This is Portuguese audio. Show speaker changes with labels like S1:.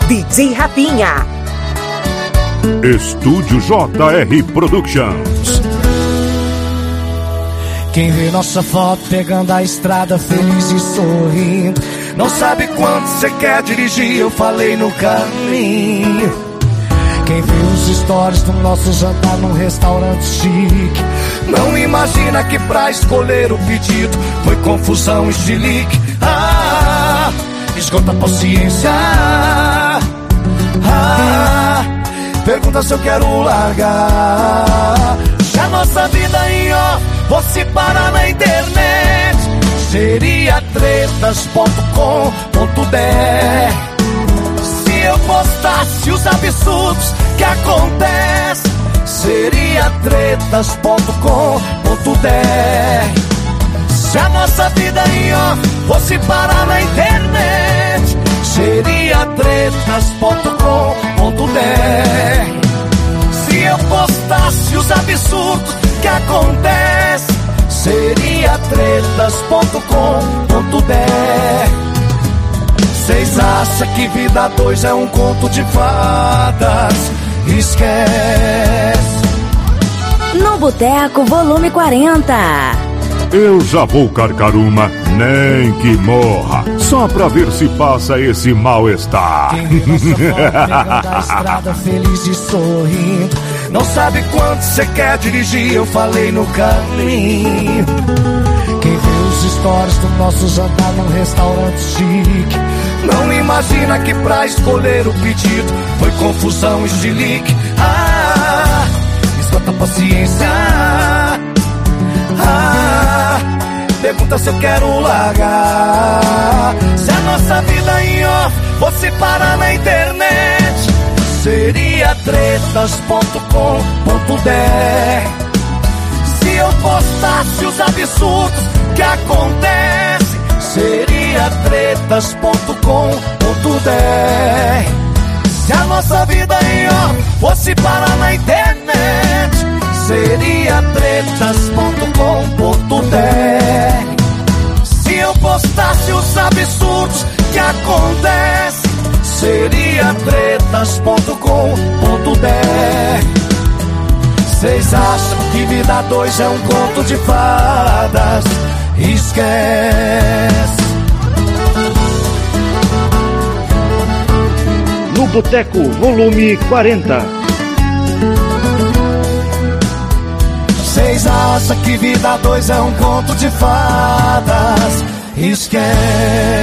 S1: DJ Rafinha.
S2: Estúdio JR Productions.
S3: Quem vê nossa foto pegando a estrada feliz e sorrindo, não sabe quanto você quer dirigir, eu falei no caminho. Quem vê os stories do nosso jantar num restaurante chique, não imagina que pra escolher o pedido foi confusão e chilique. Esgota a paciência. Pergunta se eu quero largar. Se a nossa vida em off fosse parar na internet, seria tretas.com.br. Se eu postasse os absurdos que acontecem, seria tretas.com.br. Se a nossa vida em off fosse parar na internet, seria tretas.com.br. Se eu postasse os absurdos que acontecem, seria tretas.com.br. Cês acham que vida dois é um conto de fadas? Esquece.
S4: No Boteco Volume 40.
S2: Eu já vou carcar uma, nem que morra, só pra ver se passa esse mal-estar.
S3: Quem vê nossa foto pegando a estrada feliz e sorrindo, não sabe quanto você quer dirigir, eu falei no caminho. Quem vê os stories do nosso jantar num restaurante chique, não imagina que pra escolher o pedido foi confusão e chilique. Esgota a paciência. Pergunta se eu quero largar. Se a nossa vida em off fosse parar na internet, seria tretas.com.br. Se eu postasse os absurdos que acontecem, seria tretas.com.br. Se a nossa vida em off fosse parar na internet, seria tretas.com.br. Se eu postasse os absurdos que acontecem, seria tretas.com.br. Cês acham que vida dois é um conto de fadas? Esquece.
S5: No Boteco Volume 40.
S3: Cês acham que vida dois é um conto de fadas? Esquece.